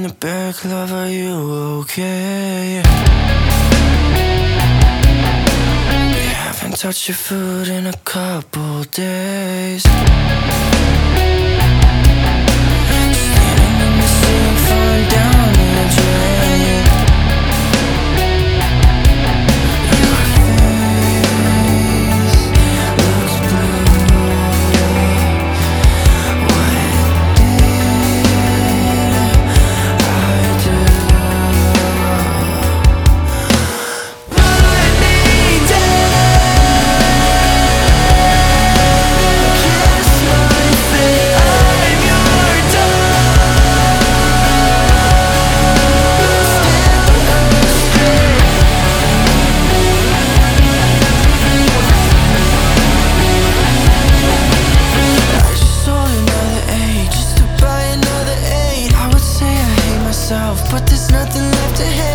it back, love, are you okay? You haven't touched your food in a couple days. Standing in the sink, falling down the drain. Your face looks blue. What but there's nothing left to hate.